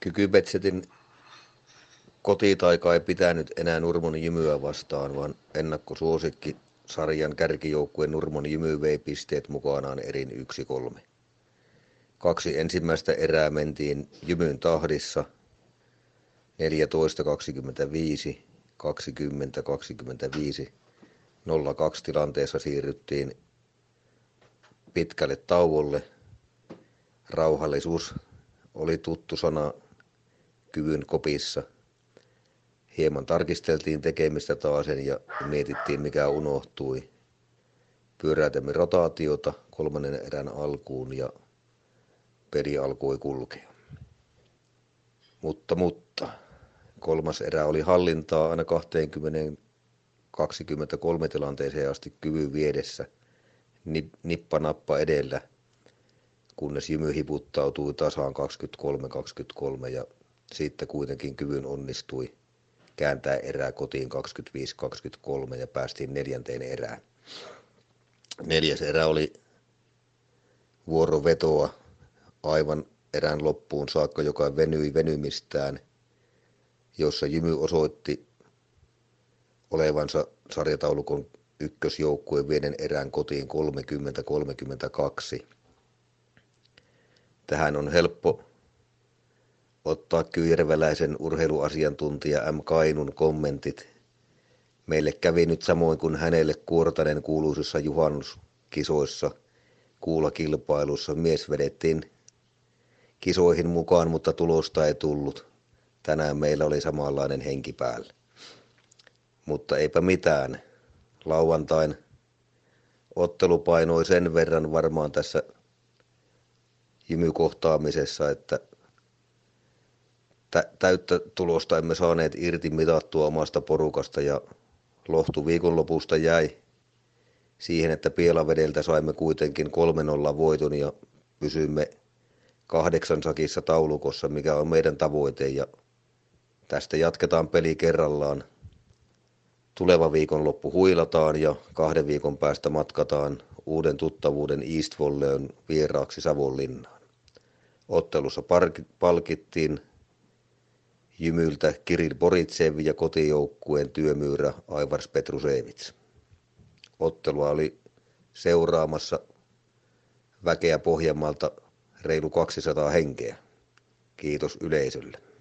Kykybetsetin kotitaika ei pitänyt enää Nurmon Jymyä vastaan, vaan ennakkosuosikki sarjan kärkijoukkueen Nurmon Jymy vei pisteet mukanaan erin 1-3. 2 ensimmäistä erää mentiin Jymyn tahdissa 14-25, 20-25, 0-2 tilanteessa siirryttiin pitkälle tauolle. Rauhallisuus oli tuttu sana Kyvyn kopissa. Hieman tarkisteltiin tekemistä taasen ja mietittiin mikä unohtui. Pyöräytämme rotaatiota 3. erän alkuun ja peli alkoi kulkea. Mutta 3. erä oli hallintaa aina 20-23 tilanteeseen asti Kyvyn viedessä nippa-nappa edellä, kunnes Jymy hiputtautui tasaan 23-23 ja siitä kuitenkin Kyvyn onnistui kääntää erää kotiin 25-23 ja päästiin 4. erään. 4. erä oli vuorovetoa aivan erän loppuun saakka, joka venyi venymistään, jossa Jymy osoitti olevansa sarjataulukon ykkösjoukkueen vieden erään kotiin 30-32. Tähän on helppo ottaa kyyjärveläisen urheiluasiantuntija M. Kainun kommentit. Meille kävi nyt samoin kuin hänelle Kuortanen kuuluisissa juhannuskisoissa kuulakilpailussa. Mies vedettiin kisoihin mukaan, mutta tulosta ei tullut. Tänään meillä oli samanlainen henki päällä. Mutta eipä mitään. Lauantain ottelu painoi sen verran varmaan tässä Jymy-kohtaamisessa, että täyttä tulosta emme saaneet irti mitattua omasta porukasta ja lohtu viikonlopusta jäi siihen, että Pielavedeltä saimme kuitenkin 3-0 voiton ja pysymme 8 sakissa taulukossa, mikä on meidän tavoite, ja tästä jatketaan peli kerrallaan. Tuleva viikonloppu huilataan ja 2 viikon päästä matkataan uuden tuttavuuden East Volleyn vieraaksi Savonlinnaan. Ottelussa palkittiin Jymyltä Kirill Boritsev ja kotijoukkueen työmyyrä Aivars Petrusevits. Ottelua oli seuraamassa väkeä Pohjanmaalta reilu 200 henkeä. Kiitos yleisölle.